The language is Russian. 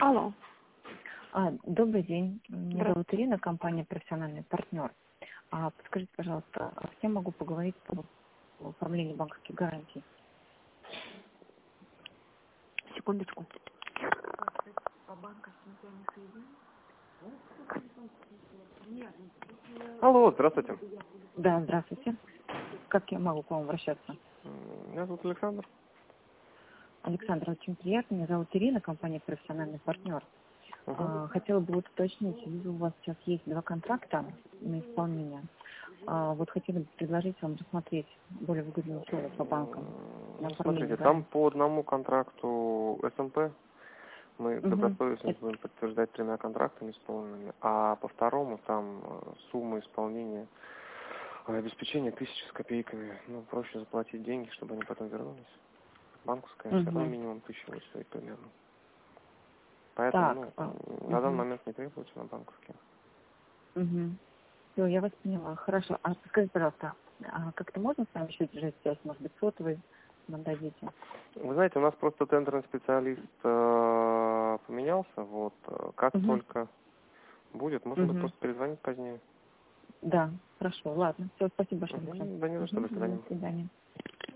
Алло. Добрый день. Меня Здравствуйте. зовут Ирина, компания «Профессиональный партнер». Подскажите, пожалуйста, с кем могу поговорить по оформлению банковских гарантий? Секундочку. Алло, здравствуйте. Да, здравствуйте. Как я могу к вам обращаться? Меня зовут Александр. Александр, очень приятно. Меня зовут Ирина, компания «Профессиональный партнер». Хотела бы уточнить, вижу, у вас сейчас есть 2 контракта на исполнение. Хотела бы предложить вам рассмотреть более выгодные условия по банкам на оформление Смотрите, там гарантий. по одному контракту СМП мы добросовестно будем подтверждать 3 контрактами исполненными, а по второму там сумма исполнения обеспечения 1000 с копейками. Проще заплатить деньги, чтобы они потом вернулись. Банковская все равно минимум 1000 будет стоить примерно. Поэтому, на данный момент не требуется на банковские. Все, я вас поняла. Хорошо. Скажите, пожалуйста, как-то можно с вами еще держать связь? Может быть, сотовый нам дадите? Вы знаете, у нас просто тендерный специалист поменялся. Как только будет, можно будет просто перезвонить позднее. Да, хорошо, ладно. Все, спасибо большое, Александр. Да не за что, до свидания. До свидания.